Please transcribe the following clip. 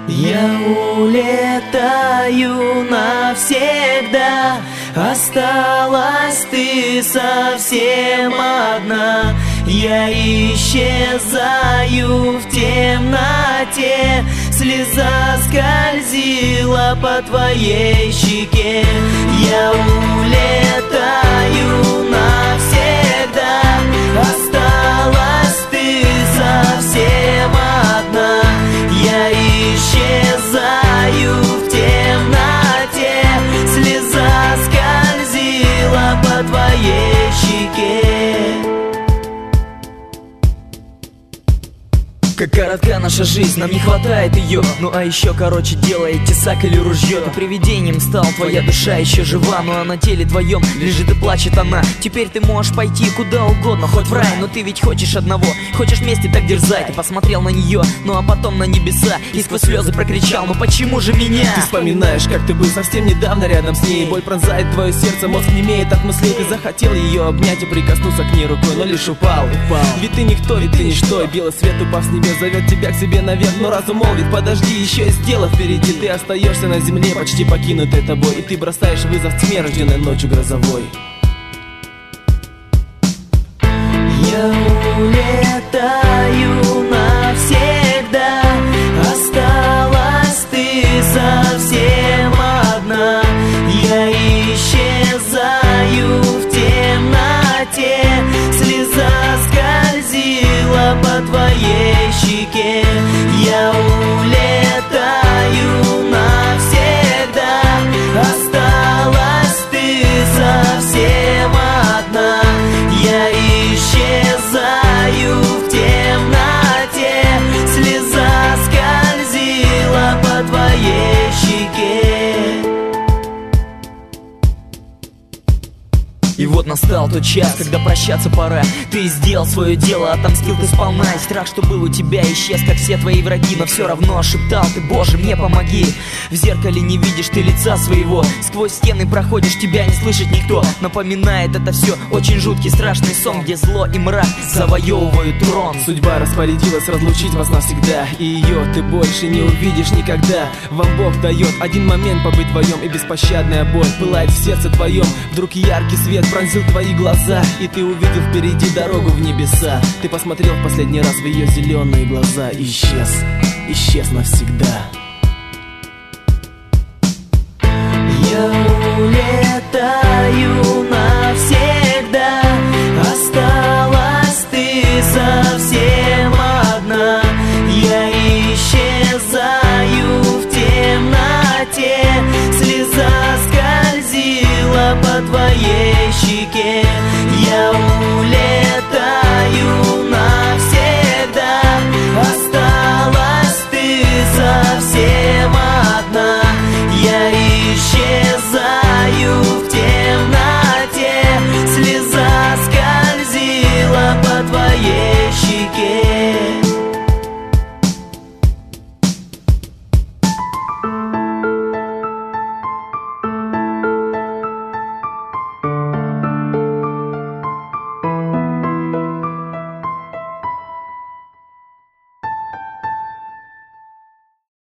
Я улетаю навсегда, осталась ты совсем одна. Я исчезаю в темноте, слеза скользила по твоей щеке. Я улетаю навсегда, осталась ты совсем одна. Я исчезаю в темноте, слеза скользила по твоей щеке. Как коротка наша жизнь, нам не хватает ее. Ну а еще короче делает тесак или ружье. Ты привидением стал, твоя душа еще жива, но на теле твоем лежит и плачет она. Теперь ты можешь пойти куда угодно, хоть в рай, но ты ведь хочешь одного, хочешь вместе так дерзай. Ты посмотрел на нее, ну а потом на небеса и сквозь слезы прокричал: ну почему же меня? Ты вспоминаешь, как ты был совсем недавно рядом с ней. Боль пронзает твое сердце, мозг немеет от мыслей. Ты захотел ее обнять и прикоснуться к ней рукой, но лишь упал. Ведь ты никто, ведь ты ничто, и белый свет, упав с небес, зовет тебя к себе наверх, но разум молвит: подожди, еще есть дело впереди. Ты остаешься на земле, почти покинутой тобой, и ты бросаешь вызов тьме, рожденной ночью грозовой. Я улетаю навсегда, осталась ты совсем одна. Я исчезаю в темноте, слеза скользила по твоей щеке. Я улетаю навсегда, осталась ты совсем одна. Я исчезаю в темноте, слеза скользила по твоей щеке. И вот настал тот час, когда прощаться пора. Ты сделал свое дело, отомстил ты сполна. И страх, что был у тебя, исчез, как все твои враги. Но все равно шептал ты: Боже, мне помоги. В зеркале не видишь ты лица своего, сквозь стены проходишь, тебя не слышит никто. Напоминает это все очень жуткий страшный сон, где зло и мрак завоевывают трон. Судьба распорядилась разлучить вас навсегда, и ее ты больше не увидишь никогда. Вам Бог дает один момент побыть вдвоем, и беспощадная боль пылает в сердце твоем. Вдруг яркий свет пронзил твои глаза, и ты увидел впереди дорогу в небеса. Ты посмотрел в последний раз в ее зеленые глаза и исчез, исчез навсегда. Я улетаю навсегда, осталась ты совсем одна. Я исчезаю в темноте, слеза скользила по твоей щеке.